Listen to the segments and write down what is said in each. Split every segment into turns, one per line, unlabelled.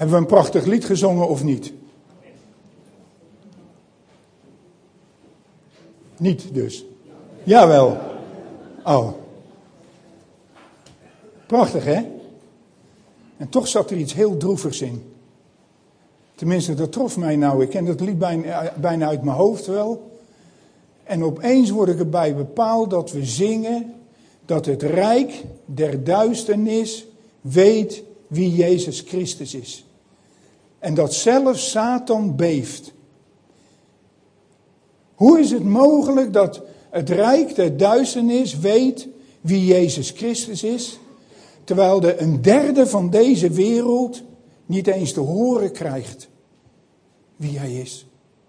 Hebben we een prachtig lied gezongen of niet? Niet dus. Jawel. Oh. Prachtig, hè? En toch zat er iets heel droevigs in. Tenminste, dat trof mij nou. Ik ken dat lied bijna uit mijn hoofd wel. En opeens word ik erbij bepaald dat we zingen dat het rijk der duisternis weet wie Jezus Christus is. En dat zelfs Satan beeft. Hoe is het mogelijk dat het rijk der duisternis weet wie Jezus Christus is, terwijl een derde van deze wereld niet eens te horen krijgt wie hij is?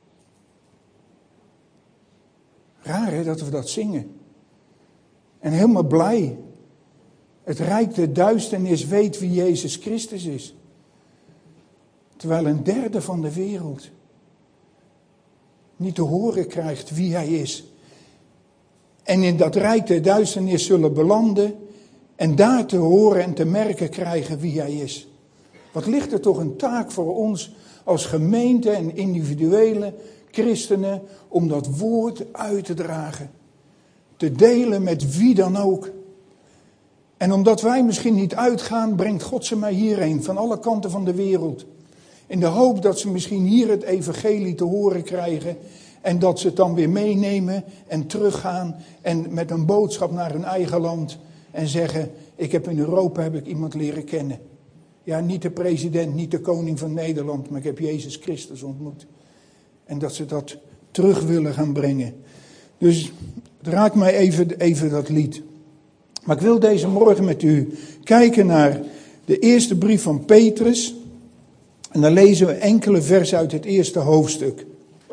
Raar hè, dat we dat zingen. En helemaal blij. Het rijk der duisternis weet wie Jezus Christus is. Terwijl een derde van de wereld niet te horen krijgt wie hij is. En in dat rijk der duisternis zullen belanden en daar te horen en te merken krijgen wie hij is. Wat ligt er toch een taak voor ons als gemeente en individuele christenen om dat woord uit te dragen. Te delen met wie dan ook. En omdat wij misschien niet uitgaan, brengt God ze maar hierheen, van alle kanten van de wereld. In de hoop dat ze misschien hier het evangelie te horen krijgen. En dat ze het dan weer meenemen en teruggaan. En met een boodschap naar hun eigen land. En zeggen, in Europa iemand leren kennen. Ja, niet de president, niet de koning van Nederland. Maar ik heb Jezus Christus ontmoet. En dat ze dat terug willen gaan brengen. Dus het raakt mij even dat lied. Maar ik wil deze morgen met u kijken naar de eerste brief van Petrus. En dan lezen we enkele versen uit het eerste hoofdstuk.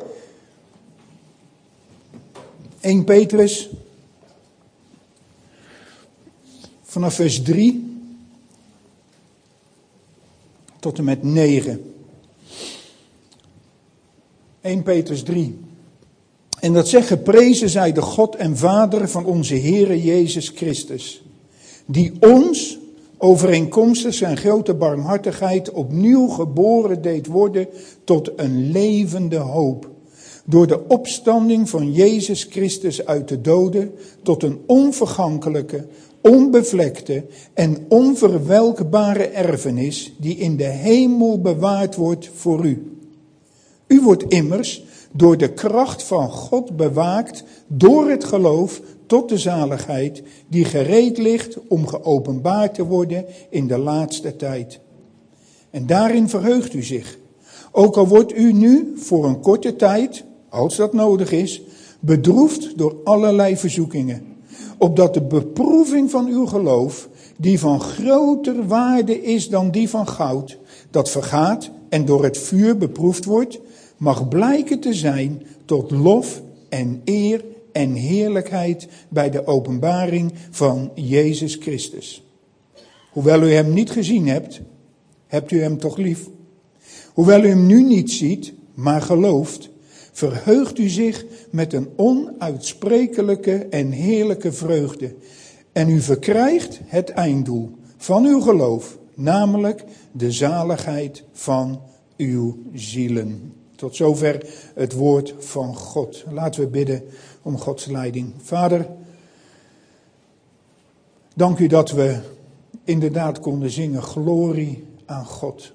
1 Petrus, vanaf vers 3 tot en met 9. 1 Petrus 3. En dat zegt, geprezen zij de God en Vader van onze Heere Jezus Christus, die ons overeenkomstig zijn grote barmhartigheid opnieuw geboren deed worden tot een levende hoop. Door de opstanding van Jezus Christus uit de doden tot een onvergankelijke, onbevlekte en onverwelkbare erfenis die in de hemel bewaard wordt voor u. U wordt immers door de kracht van God bewaakt door het geloof tot de zaligheid die gereed ligt om geopenbaard te worden in de laatste tijd. En daarin verheugt u zich. Ook al wordt u nu voor een korte tijd, als dat nodig is, bedroefd door allerlei verzoekingen. Opdat de beproeving van uw geloof, die van groter waarde is dan die van goud, dat vergaat en door het vuur beproefd wordt, mag blijken te zijn tot lof en eer en heerlijkheid bij de openbaring van Jezus Christus. Hoewel u hem niet gezien hebt, hebt u hem toch lief. Hoewel u hem nu niet ziet, maar gelooft, verheugt u zich met een onuitsprekelijke en heerlijke vreugde. En u verkrijgt het einddoel van uw geloof, namelijk de zaligheid van uw zielen. Tot zover het woord van God. Laten we bidden om Gods leiding. Vader, dank u dat we inderdaad konden zingen glorie aan God.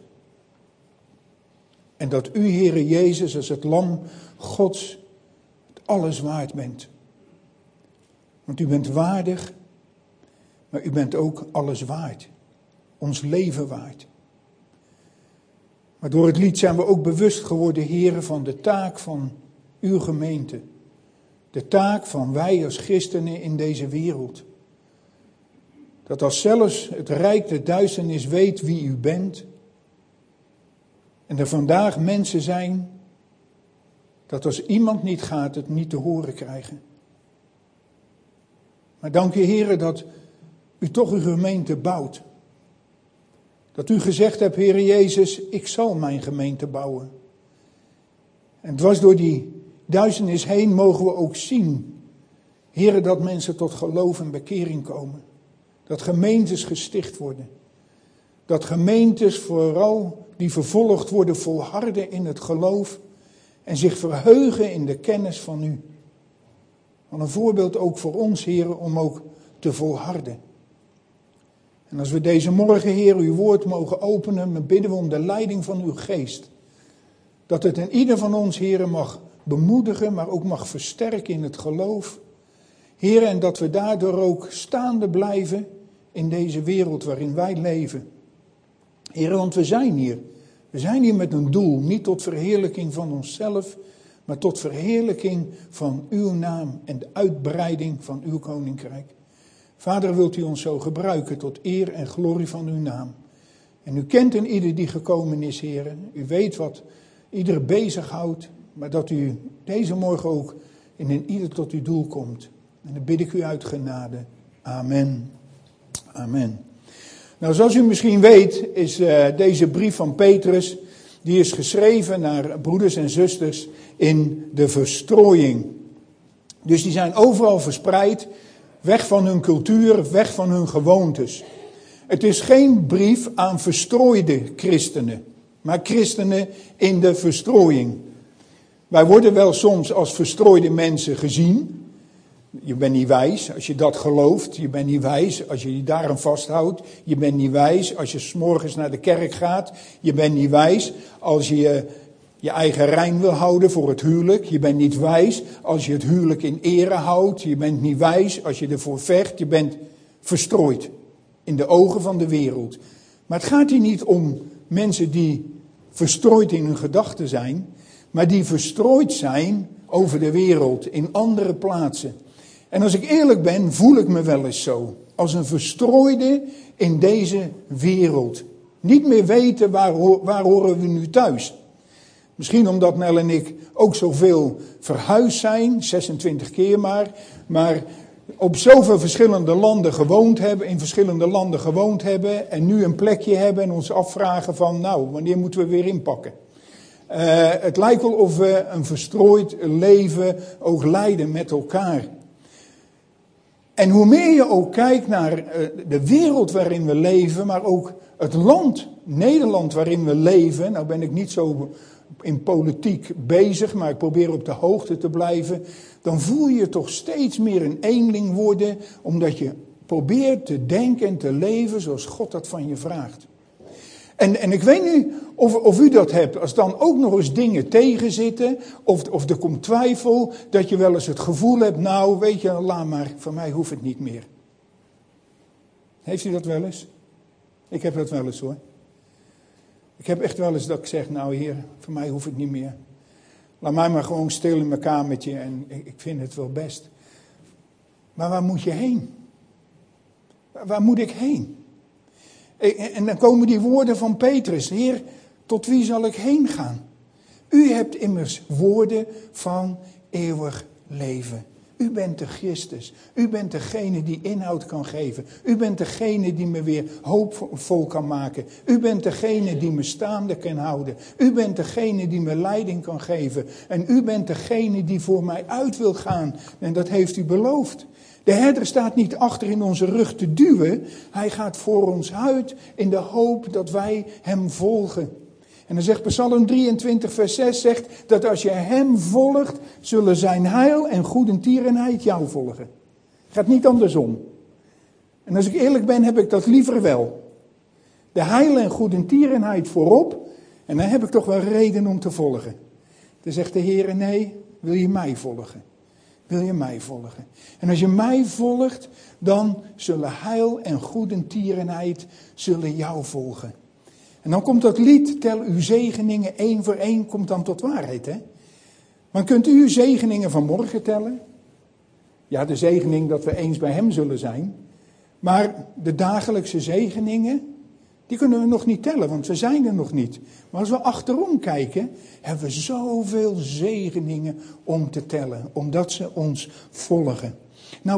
En dat u, Heere Jezus, als het lam Gods, het alles waard bent. Want u bent waardig, maar u bent ook alles waard. Ons leven waard. Maar door het lied zijn we ook bewust geworden, Heere, van de taak van uw gemeente. De taak van wij als christenen in deze wereld. Dat als zelfs het rijk der duisternis weet wie u bent. En er vandaag mensen zijn, dat als iemand niet gaat, het niet te horen krijgen. Maar dank u, Heere, dat u toch uw gemeente bouwt. Dat u gezegd hebt, Heere Jezus, ik zal mijn gemeente bouwen. En dwars door die duisternis heen mogen we ook zien, Heere, dat mensen tot geloof en bekering komen. Dat gemeentes gesticht worden. Dat gemeentes vooral die vervolgd worden volharden in het geloof en zich verheugen in de kennis van u. Wat een voorbeeld ook voor ons, Heer, om ook te volharden. En als we deze morgen, Heer, uw woord mogen openen, dan bidden we om de leiding van uw geest. Dat het in ieder van ons, Heer, mag bemoedigen, maar ook mag versterken in het geloof. Heer, en dat we daardoor ook staande blijven in deze wereld waarin wij leven. Heer, want we zijn hier. We zijn hier met een doel, niet tot verheerlijking van onszelf, maar tot verheerlijking van uw naam en de uitbreiding van uw koninkrijk. Vader, wilt u ons zo gebruiken tot eer en glorie van uw naam. En u kent een ieder die gekomen is, Heer. U weet wat ieder bezighoudt, maar dat u deze morgen ook in een ieder tot uw doel komt. En dan bid ik u uit genade. Amen. Amen. Nou, zoals u misschien weet, is deze brief van Petrus, die is geschreven naar broeders en zusters in de verstrooiing. Dus die zijn overal verspreid, weg van hun cultuur, weg van hun gewoontes. Het is geen brief aan verstrooide christenen, maar christenen in de verstrooiing. Wij worden wel soms als verstrooide mensen gezien. Je bent niet wijs als je dat gelooft. Je bent niet wijs als je je daaraan vasthoudt. Je bent niet wijs als je 's morgens naar de kerk gaat. Je bent niet wijs als je je eigen rein wil houden voor het huwelijk. Je bent niet wijs als je het huwelijk in ere houdt. Je bent niet wijs als je ervoor vecht. Je bent verstrooid in de ogen van de wereld. Maar het gaat hier niet om mensen die verstrooid in hun gedachten zijn, maar die verstrooid zijn over de wereld, in andere plaatsen. En als ik eerlijk ben, voel ik me wel eens zo. Als een verstrooide in deze wereld. Niet meer weten waar horen we nu thuis. Misschien omdat Nel en ik ook zoveel verhuisd zijn, 26 keer maar op zoveel verschillende landen gewoond hebben, in verschillende landen gewoond hebben en nu een plekje hebben en ons afvragen van, nou, wanneer moeten we weer inpakken? Het lijkt wel of we een verstrooid leven ook leiden met elkaar. En hoe meer je ook kijkt naar de wereld waarin we leven, maar ook het land, Nederland waarin we leven. Nou ben ik niet zo in politiek bezig, maar ik probeer op de hoogte te blijven. Dan voel je je toch steeds meer een eenling worden, omdat je probeert te denken en te leven zoals God dat van je vraagt. En ik weet niet of u dat hebt, als dan ook nog eens dingen tegenzitten, of er komt twijfel, dat je wel eens het gevoel hebt, nou weet je, laat maar, van mij hoeft het niet meer. Heeft u dat wel eens? Ik heb dat wel eens hoor. Ik heb echt wel eens dat ik zeg, nou Heer, voor mij hoeft het niet meer. Laat mij maar gewoon stil in mijn kamertje en ik vind het wel best. Maar waar moet je heen? Waar moet ik heen? En dan komen die woorden van Petrus. Heer, tot wie zal ik heen gaan? U hebt immers woorden van eeuwig leven. U bent de Christus. U bent degene die inhoud kan geven. U bent degene die me weer hoopvol kan maken. U bent degene die me staande kan houden. U bent degene die me leiding kan geven. En u bent degene die voor mij uit wil gaan. En dat heeft u beloofd. De herder staat niet achter in onze rug te duwen. Hij gaat voor ons uit in de hoop dat wij hem volgen. En dan zegt Psalm 23 vers 6 zegt dat als je hem volgt, zullen zijn heil en goedertierenheid jou volgen. Het gaat niet andersom. En als ik eerlijk ben, heb ik dat liever wel. De heil en goedertierenheid voorop. En dan heb ik toch wel reden om te volgen. Dan zegt de Heer, nee, wil je mij volgen? Wil je mij volgen? En als je mij volgt, dan zullen heil en goedertierenheid zullen jou volgen. En dan komt dat lied, tel uw zegeningen, 1 voor 1, komt dan tot waarheid. Hè? Maar kunt u uw zegeningen van morgen tellen? Ja, de zegening dat we eens bij hem zullen zijn. Maar de dagelijkse zegeningen, die kunnen we nog niet tellen, want we zijn er nog niet. Maar als we achterom kijken, hebben we zoveel zegeningen om te tellen. Omdat ze ons volgen. Nou,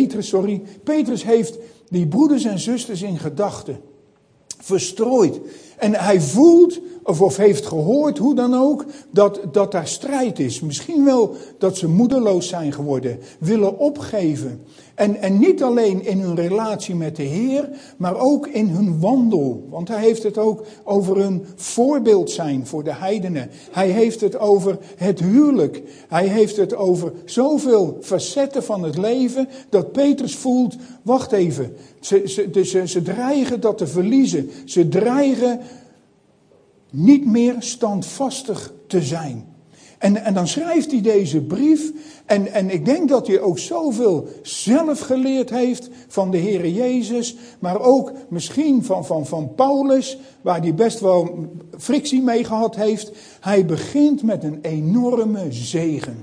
Petrus heeft die broeders en zusters in gedachten. Verstrooid. En hij voelt, of heeft gehoord, hoe dan ook, dat daar strijd is. Misschien wel dat ze moedeloos zijn geworden, willen opgeven. En niet alleen in hun relatie met de Heer, maar ook in hun wandel. Want hij heeft het ook over hun voorbeeld zijn voor de heidenen. Hij heeft het over het huwelijk. Hij heeft het over zoveel facetten van het leven, dat Petrus voelt, wacht even, ze dreigen dat te verliezen. Ze dreigen niet meer standvastig te zijn. En dan schrijft hij deze brief. En ik denk dat hij ook zoveel zelf geleerd heeft van de Heere Jezus. Maar ook misschien van Paulus, waar hij best wel frictie mee gehad heeft. Hij begint met een enorme zegen.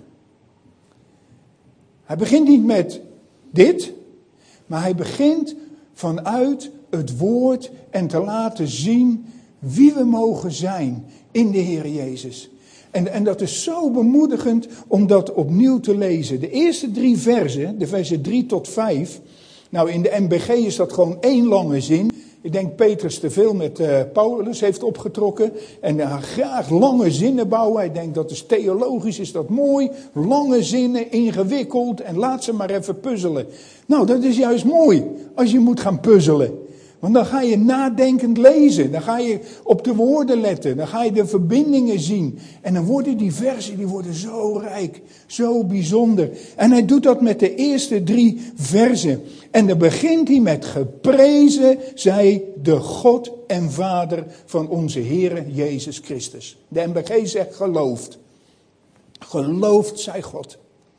Hij begint niet met dit, maar hij begint vanuit het woord en te laten zien wie we mogen zijn in de Heere Jezus. En dat is zo bemoedigend om dat opnieuw te lezen. De eerste 3 versen, de versen 3 tot 5. Nou, in de MBG is dat gewoon 1 lange zin. Ik denk Petrus te veel met Paulus heeft opgetrokken. En graag lange zinnen bouwen. Hij denkt dat is theologisch, is dat mooi. Lange zinnen, ingewikkeld. En laat ze maar even puzzelen. Nou, dat is juist mooi als je moet gaan puzzelen. Want dan ga je nadenkend lezen. Dan ga je op de woorden letten. Dan ga je de verbindingen zien. En dan worden die versen die worden zo rijk. Zo bijzonder. En hij doet dat met de eerste 3 versen. En dan begint hij met geprezen zij de God en Vader van onze Heere Jezus Christus. De MBG zegt geloofd. Geloofd zij God.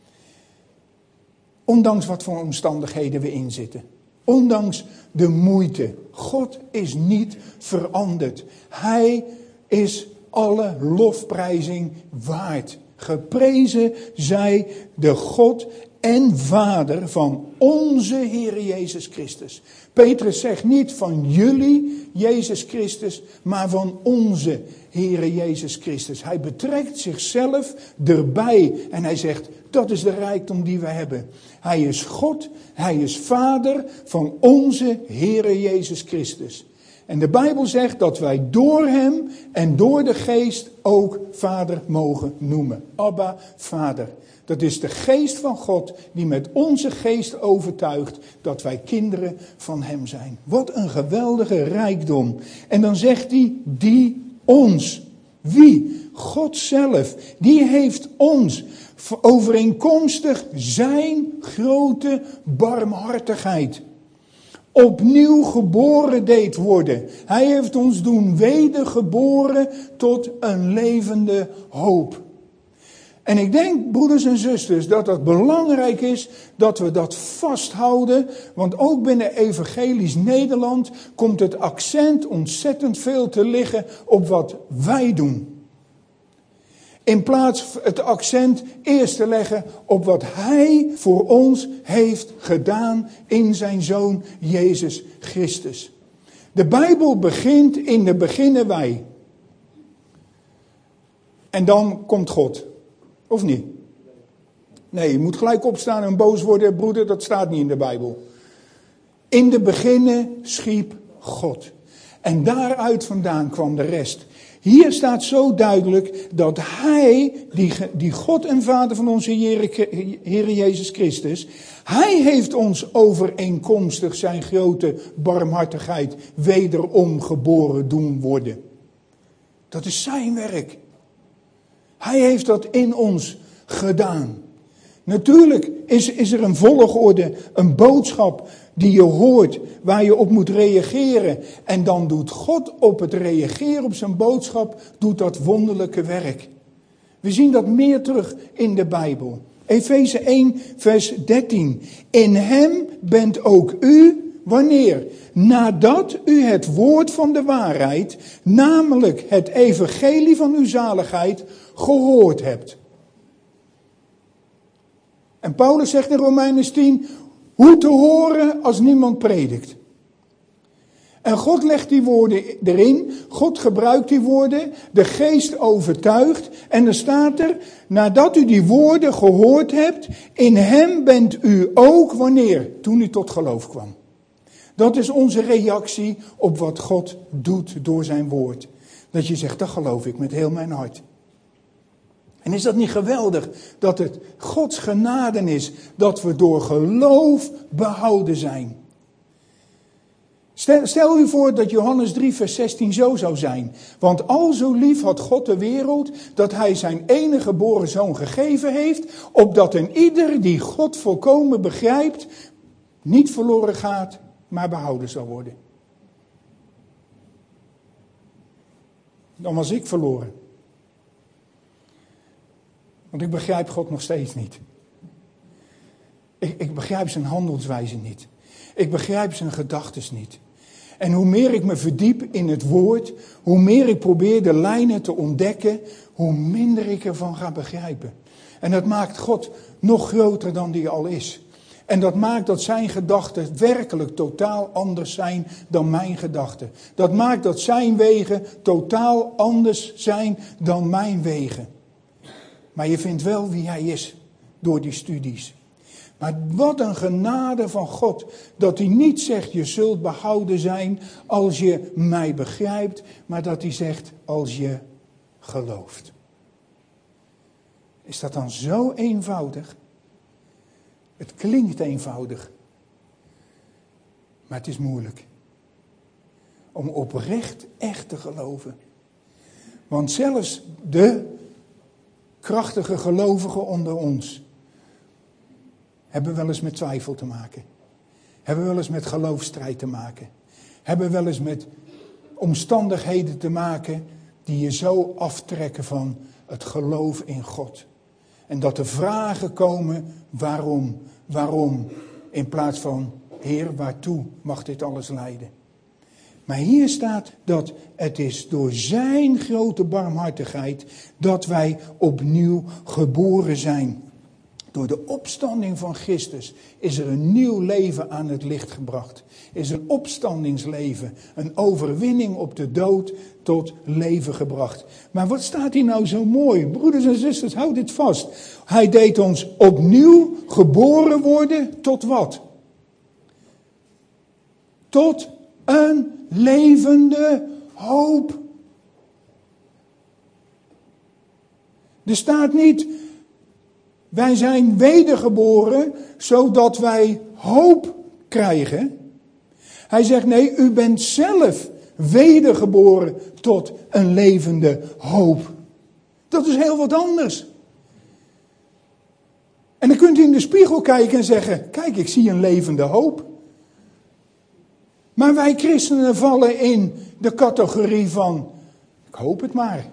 Ondanks wat voor omstandigheden we inzitten. Ondanks de moeite. God is niet veranderd. Hij is alle lofprijzing waard. Geprezen zij de God en Vader van onze Heere Jezus Christus. Petrus zegt niet van jullie Jezus Christus, maar van onze Heere Jezus Christus. Hij betrekt zichzelf erbij en hij zegt, dat is de rijkdom die we hebben. Hij is God, hij is Vader van onze Heere Jezus Christus. En de Bijbel zegt dat wij door hem en door de geest ook Vader mogen noemen. Abba, Vader. Dat is de geest van God die met onze geest overtuigt dat wij kinderen van hem zijn. Wat een geweldige rijkdom. En dan zegt hij, die ons. Wie? God zelf. Die heeft ons overeenkomstig zijn grote barmhartigheid opnieuw geboren deed worden. Hij heeft ons doen wedergeboren tot een levende hoop. En ik denk, broeders en zusters, dat het belangrijk is dat we dat vasthouden. Want ook binnen Evangelisch Nederland komt het accent ontzettend veel te liggen op wat wij doen. In plaats het accent eerst te leggen op wat hij voor ons heeft gedaan in zijn Zoon Jezus Christus. De Bijbel begint in de beginnen wij. En dan komt God. Of niet? Nee, je moet gelijk opstaan en boos worden, broeder, dat staat niet in de Bijbel. In de beginnen schiep God. En daaruit vandaan kwam de rest. Hier staat zo duidelijk dat hij, die God en Vader van onze Heere Jezus Christus, hij heeft ons overeenkomstig zijn grote barmhartigheid wederom geboren doen worden. Dat is zijn werk. Hij heeft dat in ons gedaan. Natuurlijk is er een volgorde, een boodschap die je hoort, waar je op moet reageren. En dan doet God op het reageren op zijn boodschap, doet dat wonderlijke werk. We zien dat meer terug in de Bijbel. Efeze 1 vers 13. In hem bent ook u, wanneer? Nadat u het woord van de waarheid, namelijk het evangelie van uw zaligheid, gehoord hebt. En Paulus zegt in Romeinen 10, hoe te horen als niemand predikt. En God legt die woorden erin, God gebruikt die woorden, de geest overtuigt. En dan staat er, nadat u die woorden gehoord hebt, in hem bent u ook, wanneer? Toen u tot geloof kwam. Dat is onze reactie op wat God doet door zijn woord. Dat je zegt, dat geloof ik met heel mijn hart. En is dat niet geweldig dat het Gods genade is dat we door geloof behouden zijn? Stel u voor dat Johannes 3 vers 16 zo zou zijn. Want al zo lief had God de wereld dat hij zijn enige geboren zoon gegeven heeft, opdat een ieder die God volkomen begrijpt, niet verloren gaat, maar behouden zal worden. Dan was ik verloren. Want ik begrijp God nog steeds niet. Ik begrijp zijn handelswijze niet. Ik begrijp zijn gedachtes niet. En hoe meer ik me verdiep in het woord, hoe meer ik probeer de lijnen te ontdekken, hoe minder ik ervan ga begrijpen. En dat maakt God nog groter dan die al is. En dat maakt dat zijn gedachten werkelijk totaal anders zijn dan mijn gedachten. Dat maakt dat zijn wegen totaal anders zijn dan mijn wegen. Maar je vindt wel wie hij is door die studies. Maar wat een genade van God, dat hij niet zegt je zult behouden zijn als je mij begrijpt, maar dat hij zegt als je gelooft. Is dat dan zo eenvoudig? Het klinkt eenvoudig, maar het is moeilijk. Om oprecht echt te geloven. Want zelfs de krachtige gelovigen onder ons hebben wel eens met twijfel te maken. Hebben wel eens met geloofsstrijd te maken. Hebben wel eens met omstandigheden te maken die je zo aftrekken van het geloof in God. En dat er vragen komen, waarom, in plaats van, Heer, waartoe mag dit alles leiden? Maar hier staat dat het is door zijn grote barmhartigheid dat wij opnieuw geboren zijn. Door de opstanding van Christus is er een nieuw leven aan het licht gebracht. Is een opstandingsleven, een overwinning op de dood tot leven gebracht. Maar wat staat hier nou zo mooi? Broeders en zusters, houd dit vast. Hij deed ons opnieuw geboren worden tot wat? Tot een levende hoop. Er staat niet, wij zijn wedergeboren zodat wij hoop krijgen. Hij zegt nee, u bent zelf wedergeboren tot een levende hoop. Dat is heel wat anders. En dan kunt u in de spiegel kijken en zeggen, kijk, ik zie een levende hoop. Maar wij christenen vallen in de categorie van, ik hoop het maar.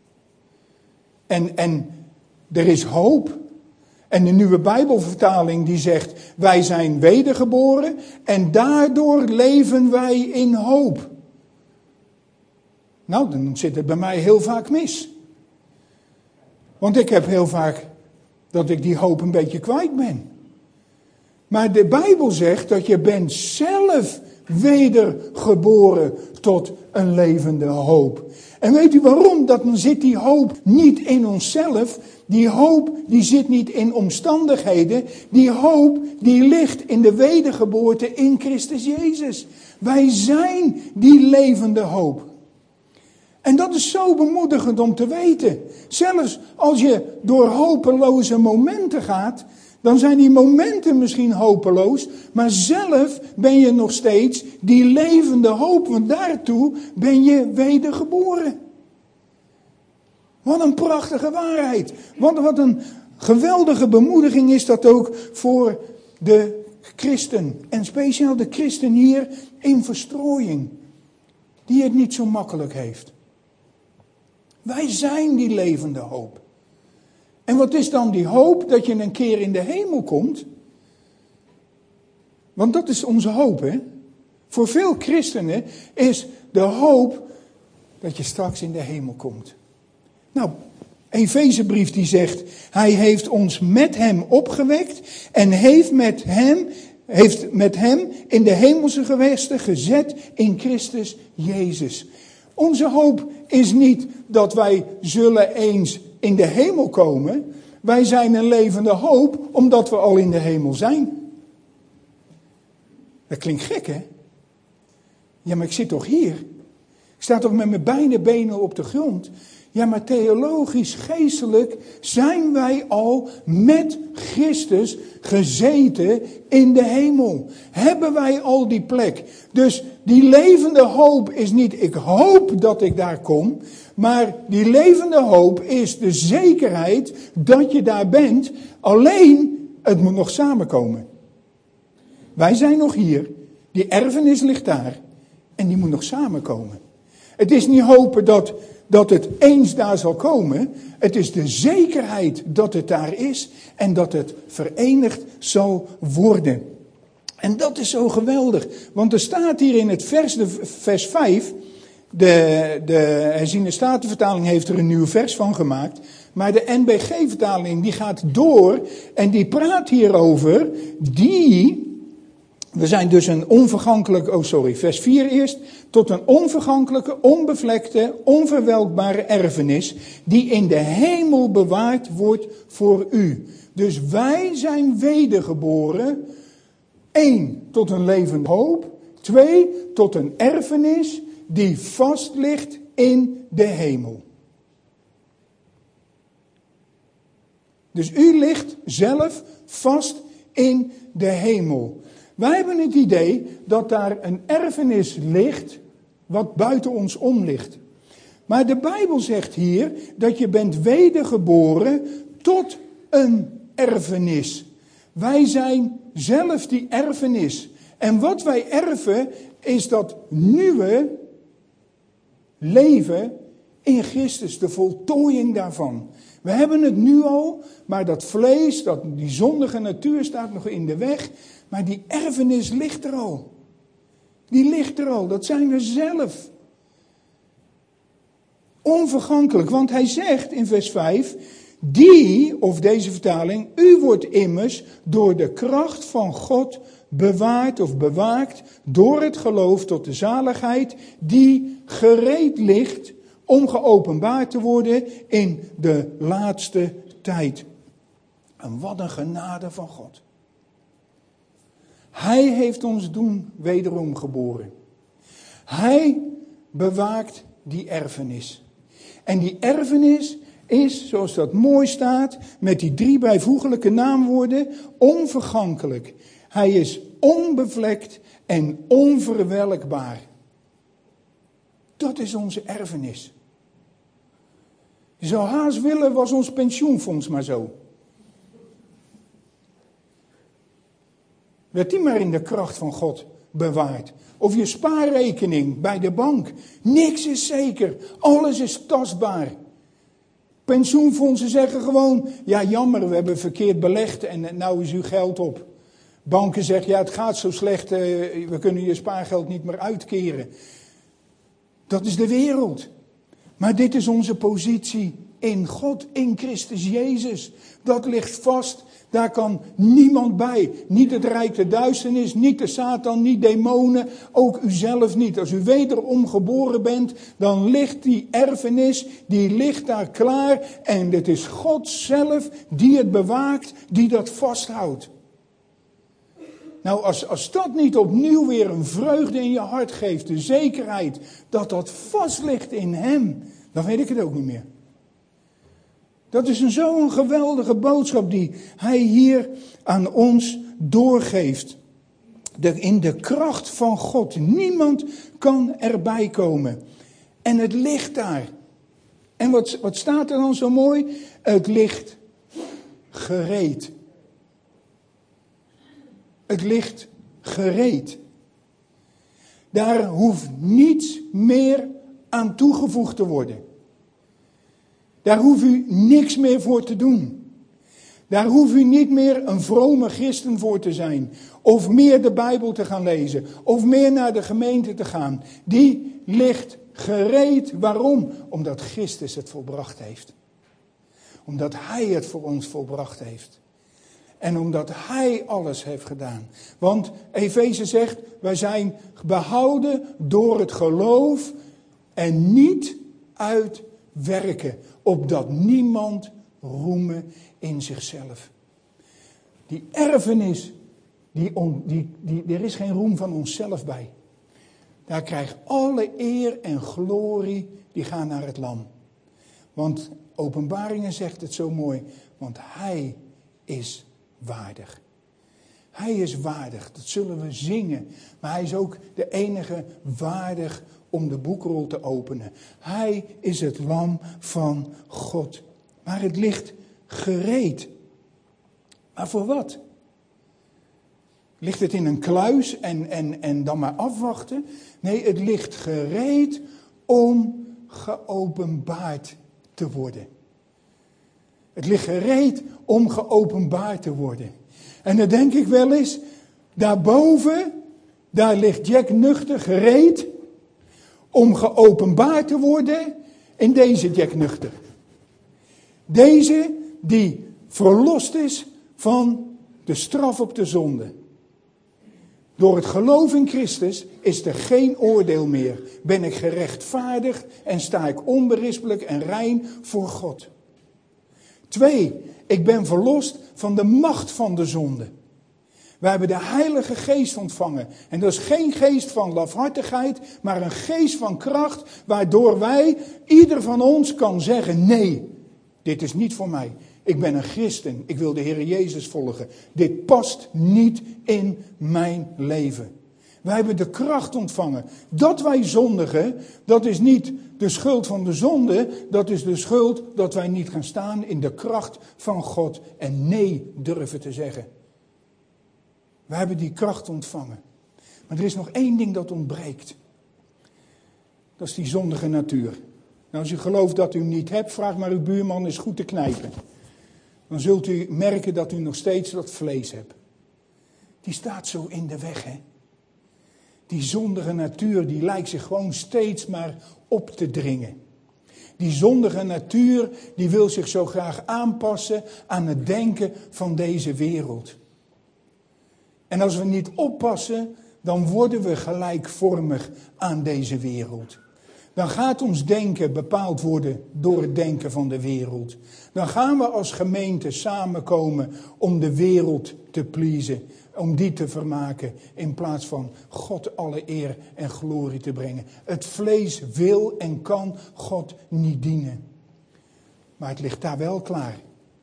En er is hoop. En de nieuwe Bijbelvertaling die zegt, wij zijn wedergeboren en daardoor leven wij in hoop. Nou, dan zit het bij mij heel vaak mis. Want ik heb heel vaak dat ik die hoop een beetje kwijt ben. Maar de Bijbel zegt dat je bent zelf wedergeboren tot een levende hoop. En weet u waarom? Dan zit die hoop niet in onszelf. Die hoop die zit niet in omstandigheden. Die hoop die ligt in de wedergeboorte in Christus Jezus. Wij zijn die levende hoop. En dat is zo bemoedigend om te weten. Zelfs als je door hopeloze momenten gaat, dan zijn die momenten misschien hopeloos, maar zelf ben je nog steeds die levende hoop, want daartoe ben je wedergeboren. Wat een prachtige waarheid. Wat een geweldige bemoediging is dat ook voor de christen. En speciaal de christen hier in verstrooiing, die het niet zo makkelijk heeft. Wij zijn die levende hoop. En wat is dan die hoop? Dat je een keer in de hemel komt. Want dat is onze hoop, hè. Voor veel christenen is de hoop dat je straks in de hemel komt. Nou, Efezebrief die zegt, hij heeft ons met hem opgewekt en heeft met hem in de hemelse gewesten gezet in Christus Jezus. Onze hoop is niet dat wij zullen eens in de hemel komen. Wij zijn een levende hoop omdat we al in de hemel zijn. Dat klinkt gek, hè? Ja, maar ik zit toch hier? Ik sta toch met mijn beide benen op de grond? Ja, maar theologisch, geestelijk zijn wij al met Christus gezeten in de hemel. Hebben wij al die plek. Dus die levende hoop is niet, ik hoop dat ik daar kom. Maar die levende hoop is de zekerheid dat je daar bent. Alleen, het moet nog samenkomen. Wij zijn nog hier. Die erfenis ligt daar. En die moet nog samenkomen. Het is niet hopen dat het eens daar zal komen. Het is de zekerheid dat het daar is. En dat het verenigd zal worden. En dat is zo geweldig. Want er staat hier in het vers 5. De herziene statenvertaling heeft er een nieuw vers van gemaakt. Maar de NBG-vertaling die gaat door. En die praat hierover. We zijn dus een onvergankelijke, vers 4 eerst. Tot een onvergankelijke, onbevlekte, onverwelkbare erfenis. Die in de hemel bewaard wordt voor u. Dus wij zijn wedergeboren. 1, tot een levende hoop. 2, tot een erfenis die vast ligt in de hemel. Dus u ligt zelf vast in de hemel. Wij hebben het idee dat daar een erfenis ligt wat buiten ons om ligt. Maar de Bijbel zegt hier dat je bent wedergeboren tot een erfenis. Wij zijn zelf die erfenis. En wat wij erven is dat nieuwe leven in Christus, de voltooiing daarvan. We hebben het nu al, maar dat vlees, die zondige natuur staat nog in de weg. Maar die erfenis ligt er al. Die ligt er al, dat zijn we zelf. Onvergankelijk, want hij zegt in vers 5... deze vertaling, u wordt immers door de kracht van God bewaard of bewaakt door het geloof tot de zaligheid die gereed ligt om geopenbaard te worden in de laatste tijd. En wat een genade van God. Hij heeft ons doen wederom geboren. Hij bewaakt die erfenis. En die erfenis is, zoals dat mooi staat, met die 3 bijvoeglijke naamwoorden, onvergankelijk. Hij is onbevlekt en onverwelkbaar. Dat is onze erfenis. Je zou haast willen, was ons pensioenfonds maar zo. Werd die maar in de kracht van God bewaard. Of je spaarrekening bij de bank. Niks is zeker. Alles is tastbaar. Pensioenfondsen zeggen gewoon, ja jammer, we hebben verkeerd belegd en nou is uw geld op. Banken zeggen, ja het gaat zo slecht, we kunnen je spaargeld niet meer uitkeren. Dat is de wereld. Maar dit is onze positie in God, in Christus Jezus. Dat ligt vast, daar kan niemand bij. Niet het rijk der duisternis, niet de Satan, niet demonen, ook uzelf niet. Als u wederom geboren bent, dan ligt die erfenis, die ligt daar klaar. En het is God zelf die het bewaakt, die dat vasthoudt. Nou, als dat niet opnieuw weer een vreugde in je hart geeft, de zekerheid dat dat vast ligt in Hem, dan weet ik het ook niet meer. Dat is zo'n geweldige boodschap die Hij hier aan ons doorgeeft. In de kracht van God. Niemand kan erbij komen. En het ligt daar. En wat staat er dan zo mooi? Het ligt gereed. Het ligt gereed. Daar hoeft niets meer aan toegevoegd te worden. Daar hoeft u niks meer voor te doen. Daar hoeft u niet meer een vrome christen voor te zijn. Of meer de Bijbel te gaan lezen. Of meer naar de gemeente te gaan. Die ligt gereed. Waarom? Omdat Christus het volbracht heeft. Omdat Hij het voor ons volbracht heeft. En omdat Hij alles heeft gedaan. Want Efeze zegt, wij zijn behouden door het geloof en niet uit werken. Opdat niemand roemen in zichzelf. Die erfenis, er is geen roem van onszelf bij. Daar krijgt alle eer en glorie, die gaan naar het lam. Want Openbaringen zegt het zo mooi, want hij is waardig. Hij is waardig, dat zullen we zingen. Maar hij is ook de enige waardig om de boekrol te openen. Hij is het lam van God. Maar het ligt gereed. Maar voor wat? Ligt het in een kluis en dan maar afwachten? Nee, het ligt gereed om geopenbaard te worden. Het ligt gereed om geopenbaard te worden. En dan denk ik wel eens, daarboven, daar ligt Jack Nuchter gereed om geopenbaard te worden in deze Jack Nuchter. Deze die verlost is van de straf op de zonde. Door het geloof in Christus is er geen oordeel meer. Ben ik gerechtvaardigd en sta ik onberispelijk en rein voor God. 2, ik ben verlost van de macht van de zonde. Wij hebben de Heilige Geest ontvangen. En dat is geen geest van lafhartigheid, maar een geest van kracht, waardoor ieder van ons kan zeggen, nee, dit is niet voor mij. Ik ben een christen, ik wil de Heer Jezus volgen. Dit past niet in mijn leven. Wij hebben de kracht ontvangen. Dat wij zondigen, dat is niet de schuld van de zonde. Dat is de schuld dat wij niet gaan staan in de kracht van God. En nee durven te zeggen. Wij hebben die kracht ontvangen. Maar er is nog één ding dat ontbreekt. Dat is die zondige natuur. Nou, als u gelooft dat u hem niet hebt, vraag maar uw buurman eens goed te knijpen. Dan zult u merken dat u nog steeds dat vlees hebt. Die staat zo in de weg, hè. Die zondige natuur, die lijkt zich gewoon steeds maar op te dringen. Die zondige natuur, die wil zich zo graag aanpassen aan het denken van deze wereld. En als we niet oppassen, dan worden we gelijkvormig aan deze wereld. Dan gaat ons denken bepaald worden door het denken van de wereld. Dan gaan we als gemeente samenkomen om de wereld te pleasen. Om die te vermaken in plaats van God alle eer en glorie te brengen. Het vlees wil en kan God niet dienen. Maar het ligt daar wel klaar.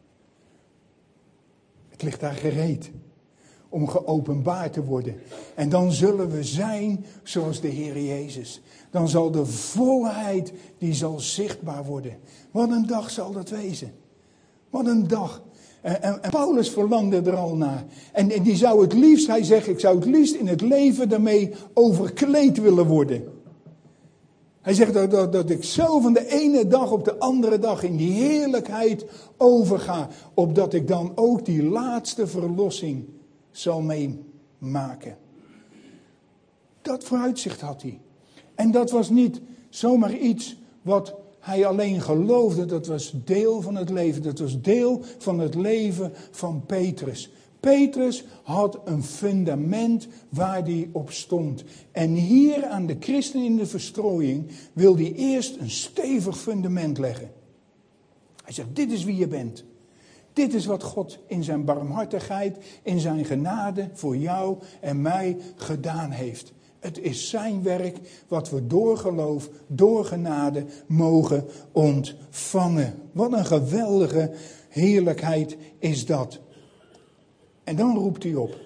Het ligt daar gereed. Om geopenbaard te worden. En dan zullen we zijn zoals de Heer Jezus. Dan zal de volheid, die zal zichtbaar worden. Wat een dag zal dat wezen. Wat een dag. En Paulus verlangde er al naar. En die zou het liefst, hij zegt, ik zou het liefst in het leven daarmee overkleed willen worden. Hij zegt dat ik zo van de ene dag op de andere dag in die heerlijkheid overga. Opdat ik dan ook die laatste verlossing zal meemaken. Dat vooruitzicht had hij. En dat was niet zomaar iets wat hij alleen geloofde. Dat was deel van het leven. Dat was deel van het leven van Petrus. Petrus had een fundament waar hij op stond. En hier aan de christen in de verstrooiing wil hij eerst een stevig fundament leggen. Hij zegt, dit is wie je bent. Dit is wat God in zijn barmhartigheid, in zijn genade voor jou en mij gedaan heeft. Het is zijn werk wat we door geloof, door genade mogen ontvangen. Wat een geweldige heerlijkheid is dat. En dan roept hij op.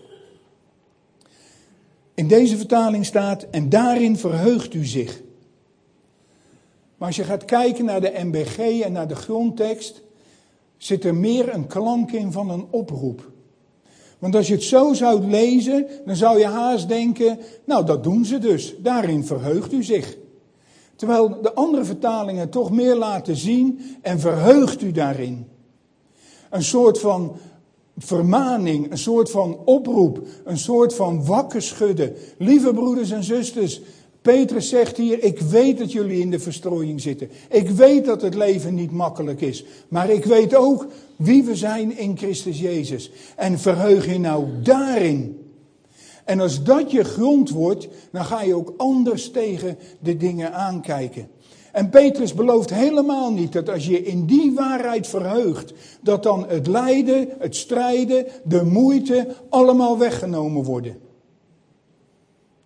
In deze vertaling staat, en daarin verheugt u zich. Maar als je gaat kijken naar de MBG en naar de grondtekst, zit er meer een klank in van een oproep. Want als je het zo zou lezen, dan zou je haast denken, nou dat doen ze dus, daarin verheugt u zich. Terwijl de andere vertalingen toch meer laten zien en verheugt u daarin. Een soort van vermaning, een soort van oproep, een soort van wakker schudden. Lieve broeders en zusters, Petrus zegt hier, ik weet dat jullie in de verstrooiing zitten. Ik weet dat het leven niet makkelijk is. Maar ik weet ook wie we zijn in Christus Jezus. En verheug je nou daarin. En als dat je grond wordt, dan ga je ook anders tegen de dingen aankijken. En Petrus belooft helemaal niet dat als je in die waarheid verheugt, dat dan het lijden, het strijden, de moeite allemaal weggenomen worden.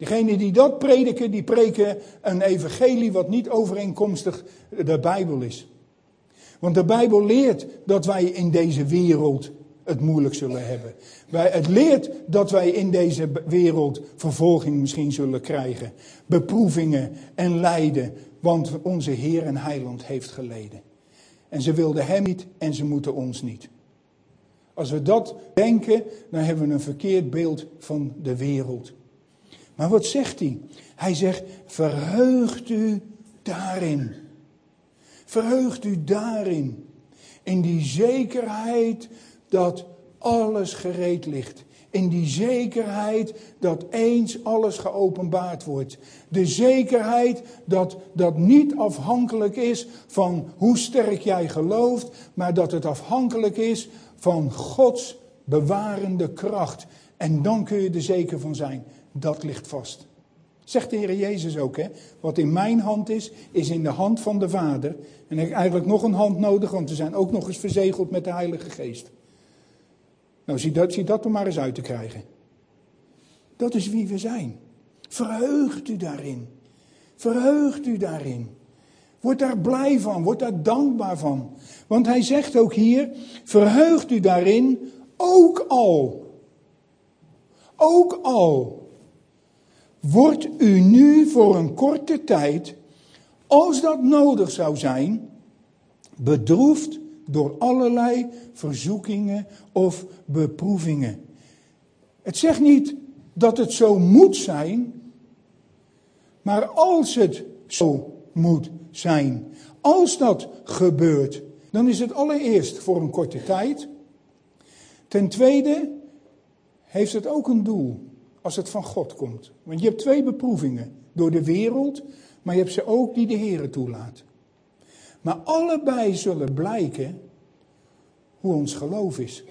Degenen die dat prediken, die preken een evangelie wat niet overeenkomstig de Bijbel is. Want de Bijbel leert dat wij in deze wereld het moeilijk zullen hebben. Het leert dat wij in deze wereld vervolging misschien zullen krijgen. Beproevingen en lijden, want onze Heer en Heiland heeft geleden. En ze wilden hem niet en ze moeten ons niet. Als we dat denken, dan hebben we een verkeerd beeld van de wereld. Maar wat zegt hij? Hij zegt, verheugt u daarin. Verheugt u daarin. In die zekerheid dat alles gereed ligt. In die zekerheid dat eens alles geopenbaard wordt. De zekerheid dat dat niet afhankelijk is van hoe sterk jij gelooft, maar dat het afhankelijk is van Gods bewarende kracht. En dan kun je er zeker van zijn. Dat ligt vast. Zegt de Heer Jezus ook, hè? Wat in mijn hand is, is in de hand van de Vader. En ik heb eigenlijk nog een hand nodig, want we zijn ook nog eens verzegeld met de Heilige Geest. Nou, zie dat er maar eens uit te krijgen. Dat is wie we zijn. Verheugt u daarin. Verheugt u daarin. Word daar blij van, word daar dankbaar van. Want hij zegt ook hier, verheugt u daarin, ook al wordt u nu voor een korte tijd, als dat nodig zou zijn, bedroefd door allerlei verzoekingen of beproevingen. Het zegt niet dat het zo moet zijn, maar als het zo moet zijn, als dat gebeurt, dan is het allereerst voor een korte tijd. Ten tweede heeft het ook een doel als het van God komt. Want je hebt twee beproevingen, door de wereld, maar je hebt ze ook die de Heere toelaat. Maar allebei zullen blijken hoe ons geloof is.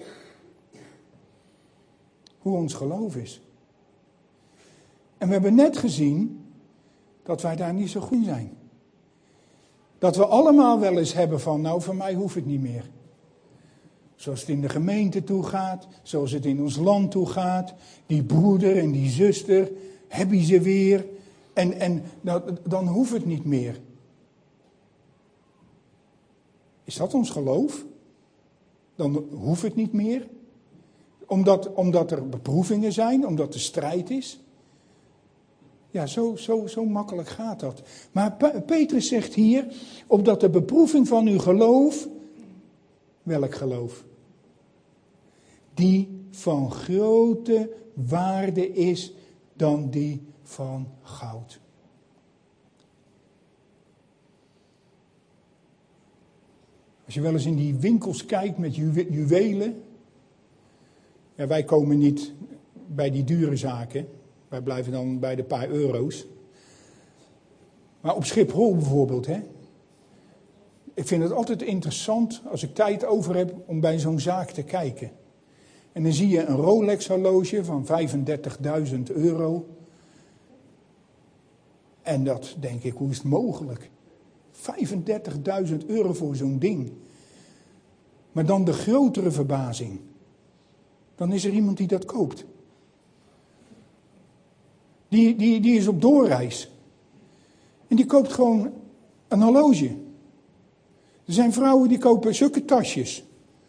Hoe ons geloof is. En we hebben net gezien dat wij daar niet zo goed in zijn. Dat we allemaal wel eens hebben van, nou voor mij hoeft het niet meer. Zoals het in de gemeente toe gaat, zoals het in ons land toe gaat. Die broeder en die zuster, heb je ze weer. En dan hoeft het niet meer. Is dat ons geloof? Dan hoeft het niet meer. Omdat er beproevingen zijn, omdat er strijd is. Ja, zo makkelijk gaat dat. Maar Petrus zegt hier, opdat de beproeving van uw geloof, welk geloof? Die van grote waarde is dan die van goud. Als je wel eens in die winkels kijkt met juwelen. Ja, wij komen niet bij die dure zaken. Wij blijven dan bij de paar euro's. Maar op Schiphol bijvoorbeeld, hè. Ik vind het altijd interessant als ik tijd over heb om bij zo'n zaak te kijken. En dan zie je een Rolex horloge van 35.000 euro. En dat denk ik, hoe is het mogelijk? 35.000 euro voor zo'n ding. Maar dan de grotere verbazing. Dan is er iemand die dat koopt. Die is op doorreis. En die koopt gewoon een horloge. Er zijn vrouwen die kopen zulke tasjes.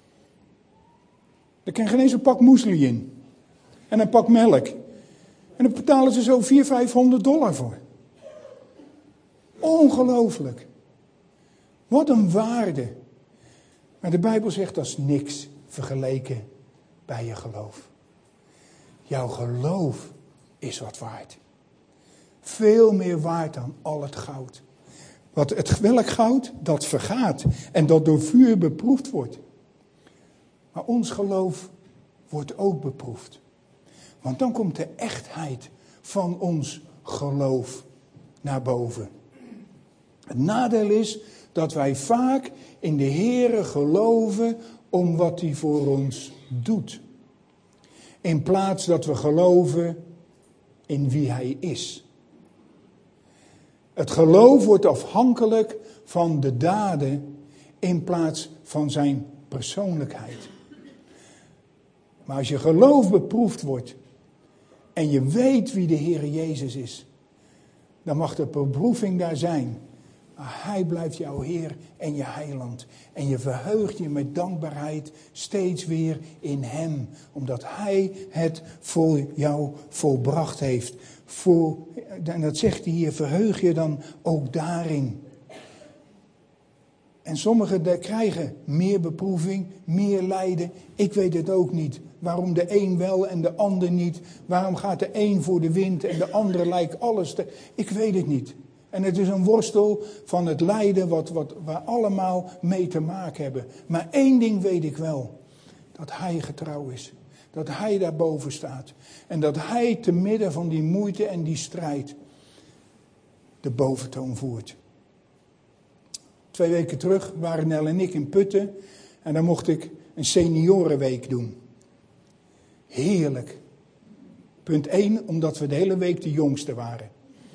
Daar kan geen eens een pak muesli in. En een pak melk. En dan betalen ze zo $400-500 voor. Ongelooflijk. Wat een waarde. Maar de Bijbel zegt dat is niks vergeleken bij je geloof. Jouw geloof is wat waard. Veel meer waard dan al het goud. Welk goud? Dat vergaat en dat door vuur beproefd wordt. Maar ons geloof wordt ook beproefd. Want dan komt de echtheid van ons geloof naar boven. Het nadeel is dat wij vaak in de Heere geloven om wat hij voor ons doet. In plaats dat we geloven in wie hij is. Het geloof wordt afhankelijk van de daden in plaats van zijn persoonlijkheid. Maar als je geloof beproefd wordt en je weet wie de Heer Jezus is, dan mag de beproeving daar zijn. Maar Hij blijft jouw Heer en je heiland. En je verheugt je met dankbaarheid steeds weer in Hem. Omdat Hij het voor jou volbracht heeft. En dat zegt hij hier, verheug je dan ook daarin. En sommigen krijgen meer beproeving, meer lijden. Ik weet het ook niet. Waarom de een wel en de ander niet. Waarom gaat de een voor de wind en de andere lijkt alles te... Ik weet het niet. En het is een worstel van het lijden waar allemaal mee te maken hebben. Maar één ding weet ik wel. Dat Hij getrouw is. Dat Hij daarboven staat. En dat Hij te midden van die moeite en die strijd de boventoon voert. 2 weken terug waren Nel en ik in Putten. En dan mocht ik een seniorenweek doen. Heerlijk. Punt 1, omdat we de hele week de jongste waren.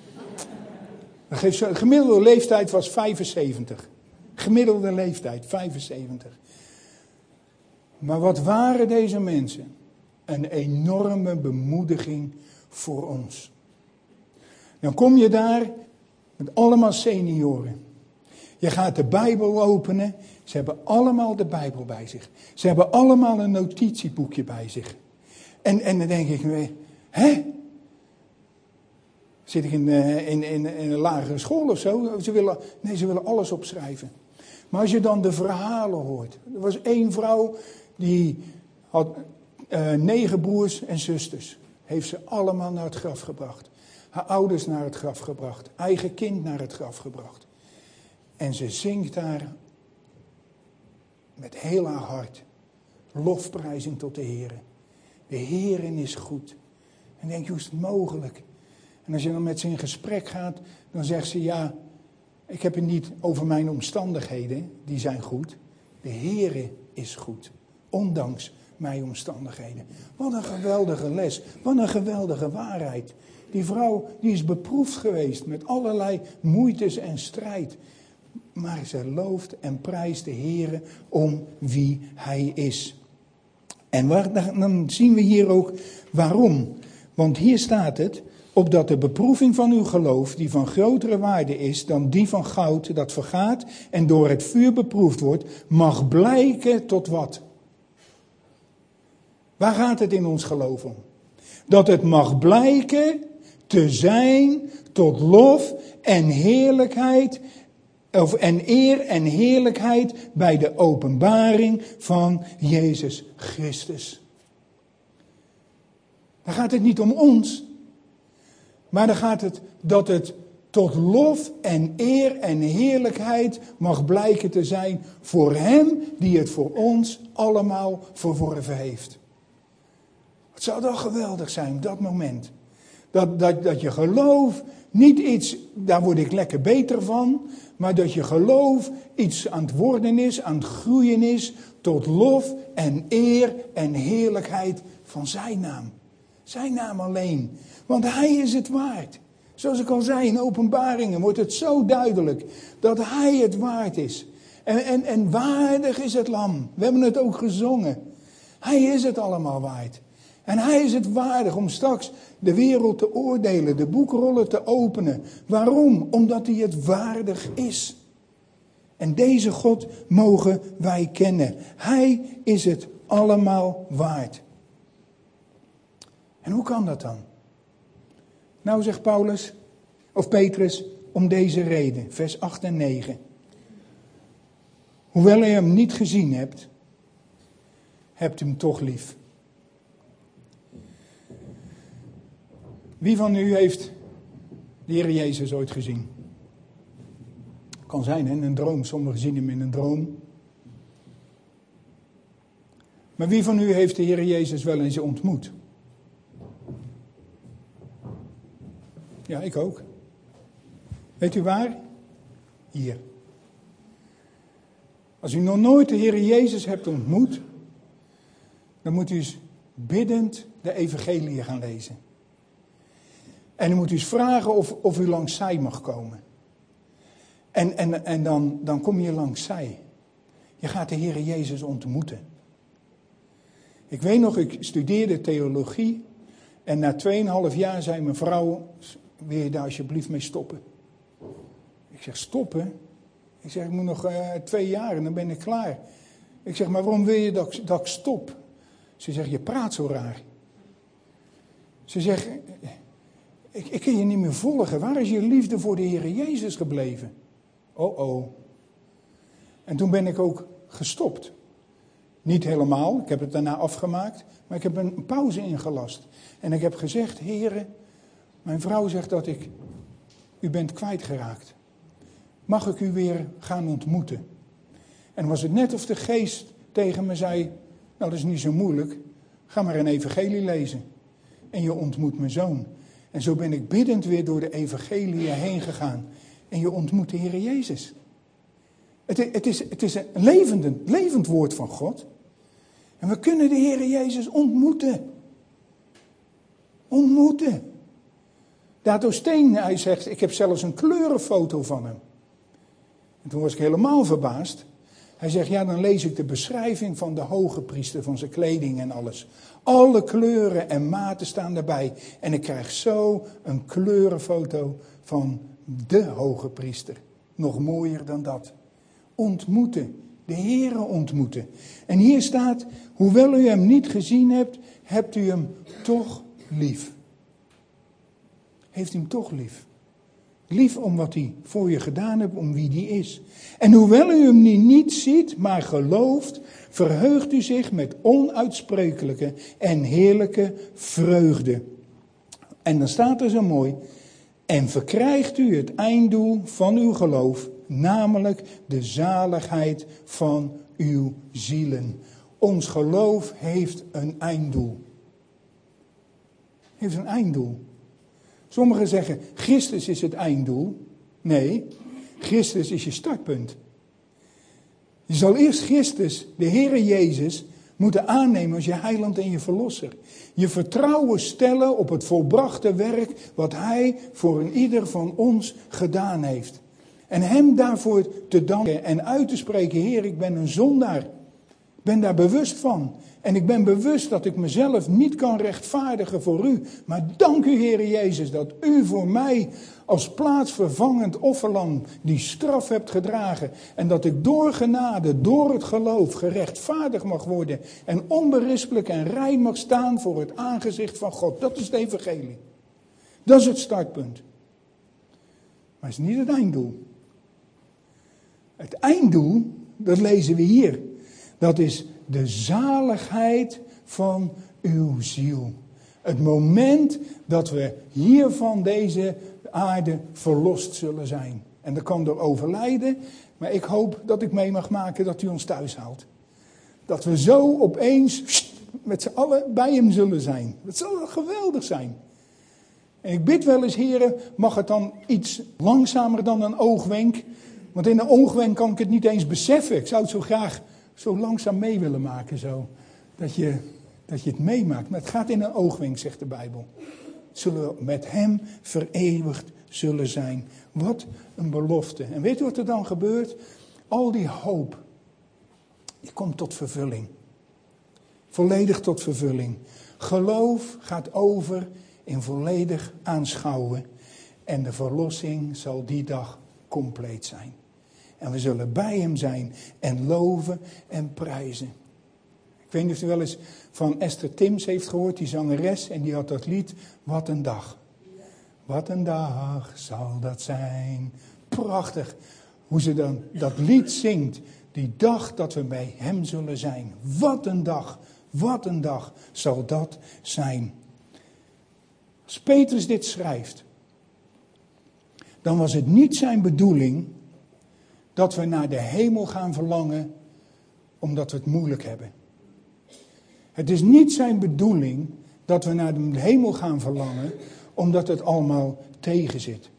De gemiddelde leeftijd was 75. Gemiddelde leeftijd, 75. Maar wat waren deze mensen? Een enorme bemoediging voor ons. Dan kom je daar met allemaal senioren. Je gaat de Bijbel openen. Ze hebben allemaal de Bijbel bij zich. Ze hebben allemaal een notitieboekje bij zich. En dan denk ik weer, hè? Zit ik in een lagere school of zo? Ze willen alles opschrijven. Maar als je dan de verhalen hoort. Er was 1 vrouw die had 9 broers en zusters. Heeft ze allemaal naar het graf gebracht. Haar ouders naar het graf gebracht. Eigen kind naar het graf gebracht. En ze zingt daar met heel haar hart lofprijzing tot de Heer. De Heer is goed. En denk je, hoe is het mogelijk? En als je dan met ze in gesprek gaat, dan zegt ze, ja, ik heb het niet over mijn omstandigheden, die zijn goed. De Heer is goed, ondanks mijn omstandigheden. Wat een geweldige les, wat een geweldige waarheid. Die vrouw, die is beproefd geweest met allerlei moeites en strijd. Maar ze looft en prijst de Heer om wie Hij is. En dan zien we hier ook waarom. Want hier staat het, opdat de beproeving van uw geloof, die van grotere waarde is dan die van goud dat vergaat en door het vuur beproefd wordt, mag blijken tot wat? Waar gaat het in ons geloof om? Dat het mag blijken te zijn tot lof en heerlijkheid, en eer en heerlijkheid bij de openbaring van Jezus Christus. Dan gaat het niet om ons, maar dan gaat het dat het tot lof en eer en heerlijkheid mag blijken te zijn voor Hem die het voor ons allemaal verworven heeft. Het zou toch geweldig zijn, dat moment. Dat je geloof niet iets, daar word ik lekker beter van, maar dat je geloof iets aan het worden is, aan het groeien is, tot lof en eer en heerlijkheid van zijn naam. Zijn naam alleen. Want Hij is het waard. Zoals ik al zei in Openbaringen wordt het zo duidelijk dat Hij het waard is. En waardig is het lam. We hebben het ook gezongen. Hij is het allemaal waard. En Hij is het waardig om straks de wereld te oordelen, de boekrollen te openen. Waarom? Omdat Hij het waardig is. En deze God mogen wij kennen. Hij is het allemaal waard. En hoe kan dat dan? Nou, zegt Paulus, of Petrus, om deze reden, vers 8 en 9. Hoewel je Hem niet gezien hebt, hebt u Hem toch lief. Wie van u heeft de Heer Jezus ooit gezien? Kan zijn, hè, in een droom. Sommigen zien Hem in een droom. Maar wie van u heeft de Heer Jezus wel eens ontmoet? Ja, ik ook. Weet u waar? Hier. Als u nog nooit de Heer Jezus hebt ontmoet, dan moet u eens biddend de evangelie gaan lezen. En dan moet u eens vragen of u langs zij mag komen. En dan kom je langs zij. Je gaat de Heer Jezus ontmoeten. Ik weet nog, ik studeerde theologie. En na 2,5 jaar zei mijn vrouw, wil je daar alsjeblieft mee stoppen? Ik zeg, stoppen? Ik zeg, ik moet nog 2 jaar en dan ben ik klaar. Ik zeg, maar waarom wil je dat ik stop? Ze zegt, je praat zo raar. Ze zegt, ik kan je niet meer volgen. Waar is je liefde voor de Heer Jezus gebleven? Oh. En toen ben ik ook gestopt. Niet helemaal, ik heb het daarna afgemaakt. Maar ik heb een pauze ingelast. En ik heb gezegd, Heere, mijn vrouw zegt dat u bent kwijtgeraakt. Mag ik u weer gaan ontmoeten? En was het net of de geest tegen me zei, nou dat is niet zo moeilijk. Ga maar een evangelie lezen. En je ontmoet mijn zoon. En zo ben ik biddend weer door de evangelie heen gegaan. En je ontmoet de Heer Jezus. Het is een levend woord van God. En we kunnen de Heer Jezus ontmoeten. Ontmoeten. Dato Steen, hij zegt, ik heb zelfs een kleurenfoto van hem. En toen was ik helemaal verbaasd. Hij zegt, ja, dan lees ik de beschrijving van de hoge priester, van zijn kleding en alles. Alle kleuren en maten staan daarbij. En ik krijg zo een kleurenfoto van de hoge priester. Nog mooier dan dat. Ontmoeten. De Heere ontmoeten. En hier staat, hoewel u hem niet gezien hebt, hebt u hem toch lief. Heeft u hem toch lief. Lief om wat hij voor je gedaan heeft, om wie die is. En hoewel u hem niet ziet, maar gelooft, verheugt u zich met onuitsprekelijke en heerlijke vreugde. En dan staat er zo mooi, en verkrijgt u het einddoel van uw geloof, namelijk de zaligheid van uw zielen. Ons geloof heeft een einddoel. Heeft een einddoel. Sommigen zeggen, Christus is het einddoel. Nee, Christus is je startpunt. Je zal eerst Christus, de Heere Jezus, moeten aannemen als je heiland en je verlosser. Je vertrouwen stellen op het volbrachte werk wat Hij voor een ieder van ons gedaan heeft. En Hem daarvoor te danken en uit te spreken, Heer, ik ben een zondaar. Ik ben daar bewust van. En ik ben bewust dat ik mezelf niet kan rechtvaardigen voor u. Maar dank u, Heere Jezus, dat u voor mij als plaatsvervangend offerlam die straf hebt gedragen. En dat ik door genade, door het geloof gerechtvaardigd mag worden. En onberispelijk en rein mag staan voor het aangezicht van God. Dat is het evangelie. Dat is het startpunt. Maar het is niet het einddoel. Het einddoel, dat lezen we hier. Dat is de zaligheid van uw ziel. Het moment dat we hier van deze aarde verlost zullen zijn. En dat kan door overlijden, maar ik hoop dat ik mee mag maken dat u ons thuis haalt. Dat we zo opeens met z'n allen bij hem zullen zijn. Dat zal geweldig zijn. En ik bid wel eens, heren, mag het dan iets langzamer dan een oogwenk? Want in een oogwenk kan ik het niet eens beseffen. Ik zou het zo graag zo langzaam mee willen maken, zo. Dat je het meemaakt. Maar het gaat in een oogwenk, zegt de Bijbel. Zullen we met hem vereeuwigd zullen zijn. Wat een belofte. En weet u wat er dan gebeurt? Al die hoop, die komt tot vervulling. Volledig tot vervulling. Geloof gaat over in volledig aanschouwen. En de verlossing zal die dag compleet zijn. En we zullen bij hem zijn en loven en prijzen. Ik weet niet of u wel eens van Esther Tims heeft gehoord, die zangeres. En die had dat lied, Wat een dag. Wat een dag zal dat zijn. Prachtig hoe ze dan dat lied zingt. Die dag dat we bij hem zullen zijn. Wat een dag zal dat zijn. Als Petrus dit schrijft, dan was het niet zijn bedoeling dat we naar de hemel gaan verlangen omdat we het moeilijk hebben. Het is niet zijn bedoeling dat we naar de hemel gaan verlangen omdat het allemaal tegen zit.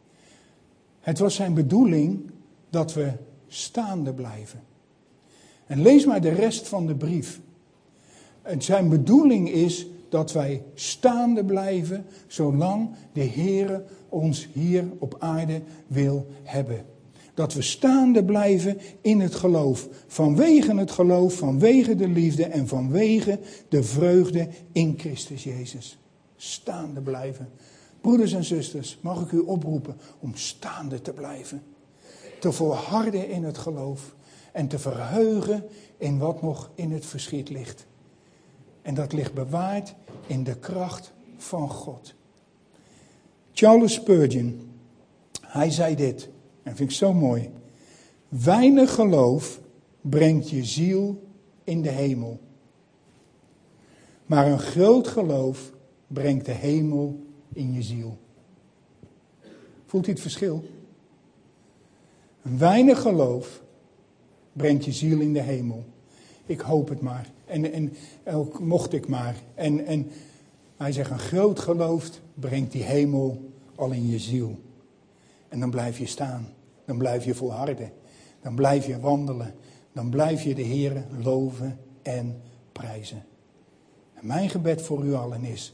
Het was zijn bedoeling dat we staande blijven. En lees maar de rest van de brief. En zijn bedoeling is dat wij staande blijven zolang de Heere ons hier op aarde wil hebben. Dat we staande blijven in het geloof. Vanwege het geloof, vanwege de liefde en vanwege de vreugde in Christus Jezus. Staande blijven. Broeders en zusters, mag ik u oproepen om staande te blijven. Te volharden in het geloof. En te verheugen in wat nog in het verschiet ligt. En dat ligt bewaard in de kracht van God. Charles Spurgeon, hij zei dit, en vind ik zo mooi. Weinig geloof brengt je ziel in de hemel. Maar een groot geloof brengt de hemel in je ziel. Voelt u het verschil? Een weinig geloof brengt je ziel in de hemel. Ik hoop het maar. En ook mocht ik maar. En hij zegt, een groot geloof brengt die hemel al in je ziel. En dan blijf je staan. Dan blijf je volharden. Dan blijf je wandelen. Dan blijf je de Heere loven en prijzen. En mijn gebed voor u allen is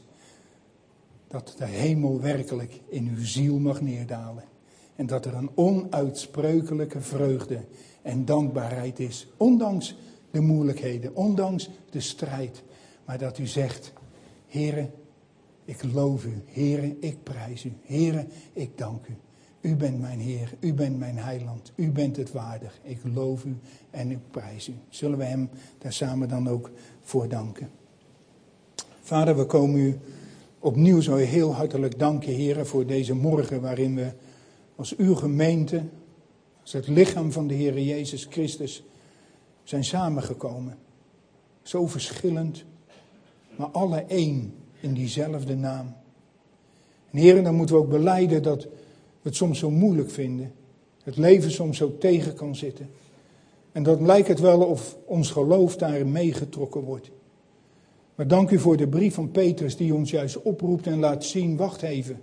dat de hemel werkelijk in uw ziel mag neerdalen. En dat er een onuitsprekelijke vreugde en dankbaarheid is. Ondanks de moeilijkheden, ondanks de strijd. Maar dat u zegt, Heere, ik loof u. Heere, ik prijs u. Heere, ik dank u. U bent mijn Heer, u bent mijn heiland. U bent het waardig. Ik loof u en ik prijs u. Zullen we hem daar samen dan ook voor danken. Vader, we komen u opnieuw zo heel hartelijk danken, Heere, voor deze morgen waarin we als uw gemeente, als het lichaam van de Heere Jezus Christus zijn samengekomen. Zo verschillend, maar alle één in diezelfde naam. En Heere, dan moeten we ook belijden dat we het soms zo moeilijk vinden. Het leven soms zo tegen kan zitten. En dan lijkt het wel of ons geloof daarin meegetrokken wordt. Maar dank u voor de brief van Petrus die ons juist oproept en laat zien, wacht even.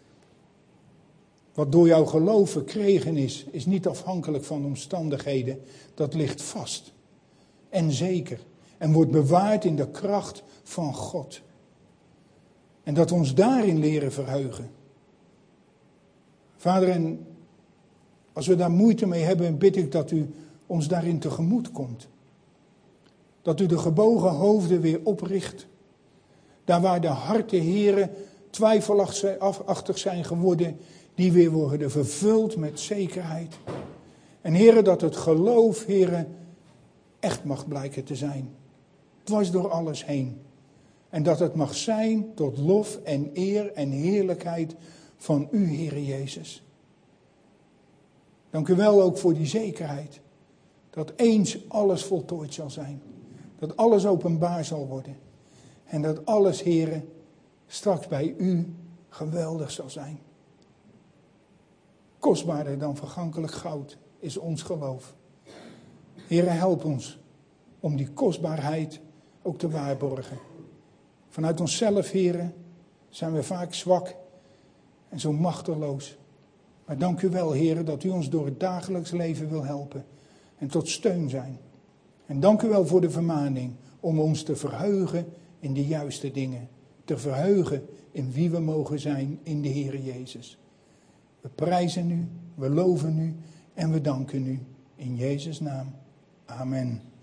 Wat door jouw geloof verkregen is niet afhankelijk van omstandigheden. Dat ligt vast en zeker en wordt bewaard in de kracht van God. En dat we ons daarin leren verheugen. Vader, en als we daar moeite mee hebben, bid ik dat u ons daarin tegemoet komt. Dat u de gebogen hoofden weer opricht. Daar waar de harten, Heere, twijfelachtig zijn geworden, die weer worden vervuld met zekerheid. En Heere, dat het geloof, Heere, echt mag blijken te zijn. Dwars door alles heen. En dat het mag zijn tot lof en eer en heerlijkheid van u, Heere Jezus. Dank u wel ook voor die zekerheid. Dat eens alles voltooid zal zijn. Dat alles openbaar zal worden. En dat alles, Heere, straks bij u geweldig zal zijn. Kostbaarder dan vergankelijk goud is ons geloof. Heere, help ons om die kostbaarheid ook te waarborgen. Vanuit onszelf, Heere, zijn we vaak zwak en zo machteloos. Maar dank u wel, Heere, dat u ons door het dagelijks leven wil helpen en tot steun zijn. En dank u wel voor de vermaning om ons te verheugen in de juiste dingen. Te verheugen in wie we mogen zijn in de Heere Jezus. We prijzen u, we loven u en we danken u. In Jezus' naam. Amen.